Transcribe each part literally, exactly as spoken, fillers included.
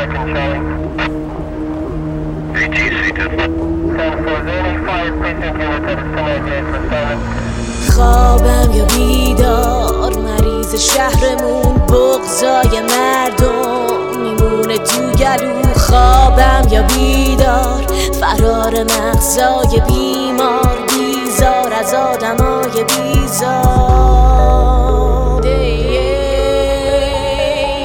خوابم یا بیدار، مریض شهرمون بغضای مردم میمونه تو گلو. خوابم یا بیدار، فرار مغزای بیمار، بیزار از آدمای بیزار. ای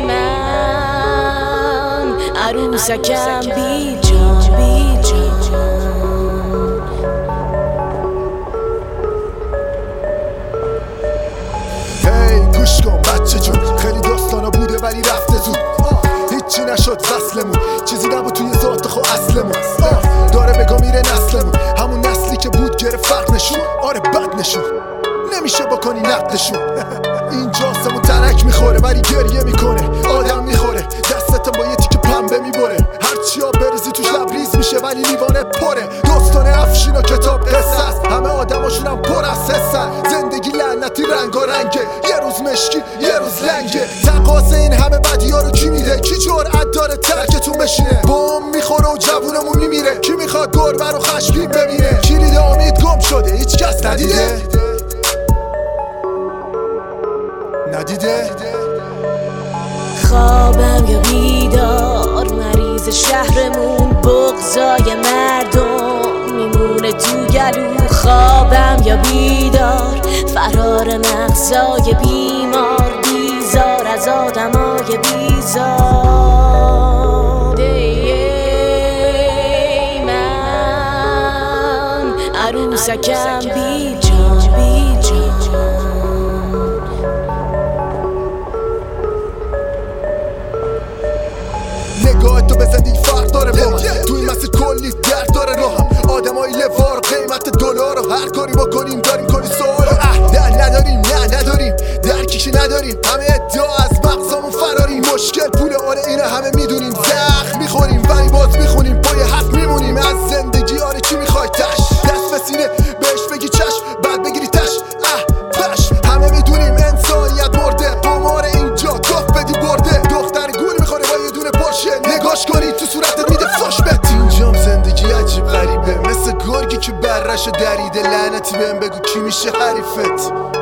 من عروسکم بی جان بی جان. گوش کن بچه جون، خیلی داستانا بوده ولی رفته زود. هیچی نشد فصلمون، چیزی نبود توی ذات خو اصلمون. داره بگا میره نسلمون، همون نسلی که بود گرفت فرق نشون. آره بد نشون، نمیشه بکنی نقدشون. اینجا آسمون ترک میخوره ولی گریه میکنه، آدم میخوره دستتم با یه تیکه پنبه میبره. هرچی ها بریزی توش لبریز میشه ولی لیوانه پره. داستان افشین و کتاب قصه است، همه آدماشون هم پر از حسن. زندگی لعنتی رنگا رنگه، یه روز مشکی یه روز لنگه. تقاضا این همه بدی ها رو کی میده؟ کی جرأت داره ترکتون بشینه؟ بم میخوره و جوونمون میمیره. کی میخواد گربه رو خشمگین ببینه؟ کلید امید گم شده هیچ کس ندیده؟ ندیده؟ خوابم یا بیدار، مریض شهرمون بغضای مردم میمونه تو گلو. خوابم یا بیدار، فرار مغزای بیمار، بیزار از آدمای بیزار. ای من عروسکم بی جان بی جان. نگاه تو به زندگی فرق داره با من، تو این مسیر کلی درد داره راهم. آدمای لوار قیمت دلار رو هر کاری بکنیم داریم کلی سوال. نه نداریم نه نداریم درکیشی نداریم، همه ادعا از مغزامون فراریم. مشکل پول آره اینو همه میدونیم، زخم میخوریم ولی باز میخونیم، پای حق میمونیم. از زندگی آره چی میخوای تش؟ دست به سینه بهش بگی چشم، بعد بگیری تش اه پش. همه میدونیم انسانیت مرده، قمار اینجا گفت بدی برده. دختر گول میخوره با یه دونه پرشه، نگاش کنی تو صورتت میده فاش بهت. اینجام زندگی عجیب غریبه، مثل گرگی که برش دریده. لعنتی بهم بگو کی میشه حریفت؟